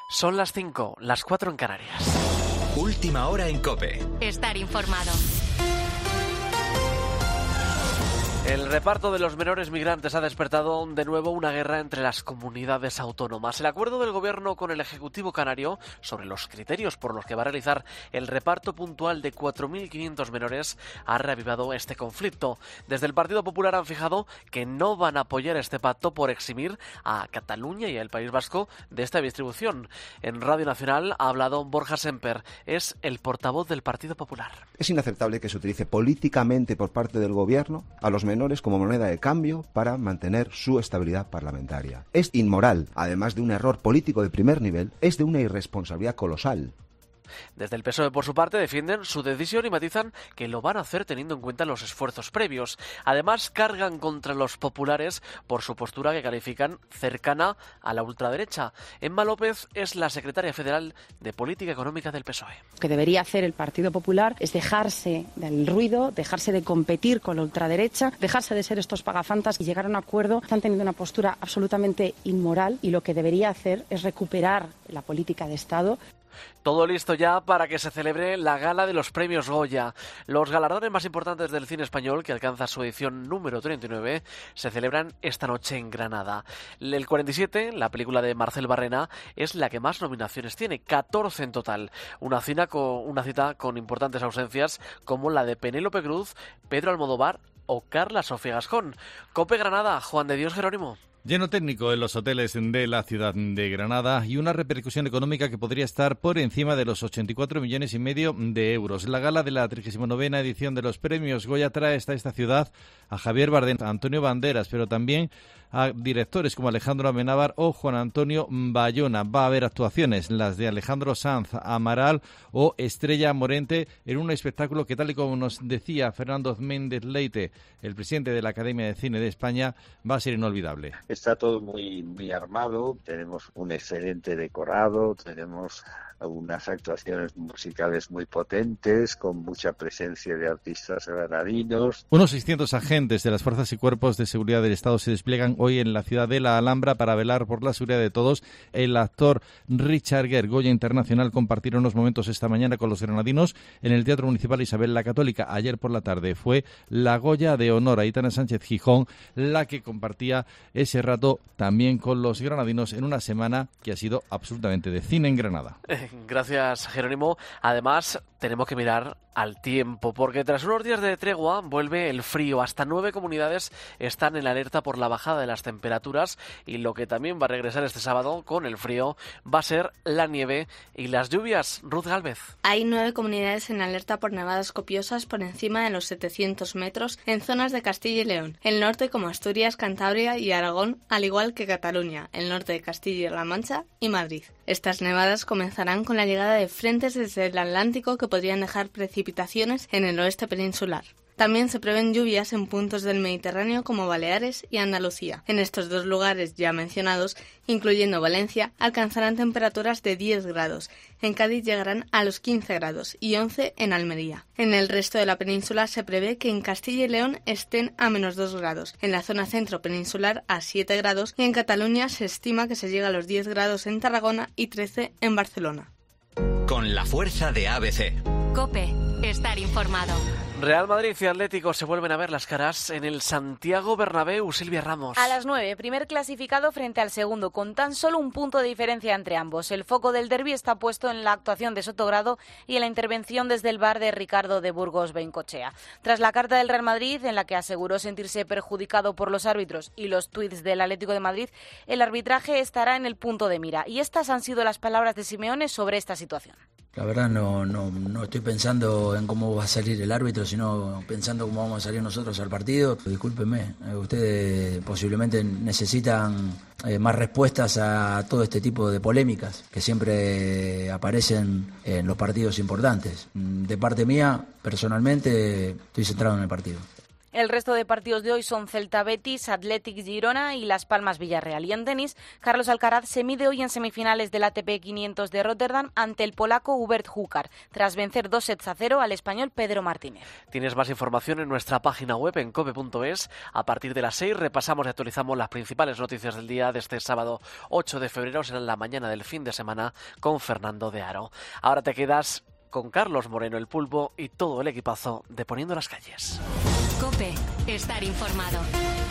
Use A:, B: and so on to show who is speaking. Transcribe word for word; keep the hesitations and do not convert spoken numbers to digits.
A: Son las cinco, las cuatro en Canarias.
B: Última hora en COPE.
C: Estar informado.
A: El reparto de los menores migrantes ha despertado de nuevo una guerra entre las comunidades autónomas. El acuerdo del Gobierno con el Ejecutivo canario sobre los criterios por los que va a realizar el reparto puntual de cuatro mil quinientos menores ha reavivado este conflicto. Desde el Partido Popular han fijado que no van a apoyar este pacto por eximir a Cataluña y al País Vasco de esta distribución. En Radio Nacional ha hablado Borja Semper, es el portavoz del Partido Popular.
D: Es inaceptable que se utilice políticamente por parte del Gobierno a los menores como moneda de cambio para mantener su estabilidad parlamentaria. Es inmoral, además de un error político de primer nivel, es de una irresponsabilidad colosal.
A: Desde el P S O E, por su parte, defienden su decisión y matizan que lo van a hacer teniendo en cuenta los esfuerzos previos. Además, cargan contra los populares por su postura que califican cercana a la ultraderecha. Emma López es la secretaria federal de Política Económica del P S O E.
E: Lo que debería hacer el Partido Popular es dejarse del ruido, dejarse de competir con la ultraderecha, dejarse de ser estos pagafantas y llegar a un acuerdo. Están teniendo una postura absolutamente inmoral y lo que debería hacer es recuperar la política de Estado.
A: Todo listo ya para que se celebre la gala de los premios Goya. Los galardones más importantes del cine español, que alcanza su edición número treinta y nueve, se celebran esta noche en Granada. El cuarenta y siete, la película de Marcel Barrena, es la que más nominaciones tiene, catorce en total. Una cita con, una cita con importantes ausencias como la de Penélope Cruz, Pedro Almodóvar o Carla Sofía Gascón. COPE Granada, Juan de Dios Jerónimo.
F: Lleno técnico en los hoteles de la ciudad de Granada y una repercusión económica que podría estar por encima de los ochenta y cuatro millones y medio de euros. La gala de la trigésima novena edición de los premios Goya trae hasta esta ciudad a Javier Bardem, a Antonio Banderas, pero también a directores como Alejandro Amenábar o Juan Antonio Bayona. Va a haber actuaciones, las de Alejandro Sanz Amaral o Estrella Morente, en un espectáculo que, tal y como nos decía Fernando Méndez Leite, el presidente de la Academia de Cine de España, va a ser inolvidable.
G: Está todo muy, muy armado, tenemos un excelente decorado, tenemos unas actuaciones musicales muy potentes, con mucha presencia de artistas granadinos.
F: Unos seiscientos agentes de las fuerzas y cuerpos de seguridad del Estado se despliegan hoy en la ciudad de La Alhambra para velar por la seguridad de todos. El actor Richard Gere, Goya Internacional, compartieron unos momentos esta mañana con los granadinos en el Teatro Municipal Isabel la Católica. Ayer por la tarde fue la Goya de Honor, Aitana Sánchez Gijón, la que compartía ese rato también con los granadinos en una semana que ha sido absolutamente de cine en Granada.
A: Gracias, Jerónimo. Además, tenemos que mirar al tiempo, porque tras unos días de tregua vuelve el frío. Hasta nueve comunidades están en alerta por la bajada de las temperaturas, y lo que también va a regresar este sábado con el frío va a ser la nieve y las lluvias. Ruth Gálvez.
H: Hay nueve comunidades en alerta por nevadas copiosas por encima de los setecientos metros en zonas de Castilla y León, el norte como Asturias, Cantabria y Aragón, al igual que Cataluña, el norte de Castilla y La Mancha y Madrid. Estas nevadas comenzarán con la llegada de frentes desde el Atlántico que podrían dejar precipitaciones en el oeste peninsular. También se prevén lluvias en puntos del Mediterráneo como Baleares y Andalucía. En estos dos lugares ya mencionados, incluyendo Valencia, alcanzarán temperaturas de diez grados. En Cádiz llegarán a los quince grados y once en Almería. En el resto de la península se prevé que en Castilla y León estén a menos dos grados, en la zona centro peninsular a siete grados y en Cataluña se estima que se llega a los diez grados en Tarragona y trece en Barcelona.
B: Con la fuerza de A B C.
C: COPE. Estar informado.
A: Real Madrid y Atlético se vuelven a ver las caras en el Santiago Bernabéu. Silvia Ramos.
I: A las nueve, primer clasificado frente al segundo, con tan solo un punto de diferencia entre ambos. El foco del derbi está puesto en la actuación de Sotogrado y en la intervención desde el V A R de Ricardo de Burgos Bencochea. Tras la carta del Real Madrid, en la que aseguró sentirse perjudicado por los árbitros, y los tuits del Atlético de Madrid, el arbitraje estará en el punto de mira. Y estas han sido las palabras de Simeone sobre esta situación.
J: La verdad no, no, no estoy pensando en cómo va a salir el árbitro, sino pensando cómo vamos a salir nosotros al partido. Discúlpenme, ustedes posiblemente necesitan eh, más respuestas a todo este tipo de polémicas que siempre aparecen en los partidos importantes. De parte mía, personalmente, estoy centrado en el partido.
I: El resto de partidos de hoy son Celta Betis, Athletic Girona y Las Palmas Villarreal. Y en tenis, Carlos Alcaraz se mide hoy en semifinales del A T P quinientos de Rotterdam ante el polaco Hubert Hurkacz, tras vencer dos sets a cero al español Pedro Martínez.
A: Tienes más información en nuestra página web en cope punto es. A partir de las seis repasamos y actualizamos las principales noticias del día de este sábado ocho de febrero, será en la mañana del fin de semana con Fernando de Aro. Ahora te quedas con Carlos Moreno, el Pulpo y todo el equipazo de Poniendo las Calles.
C: COPE, estar informado.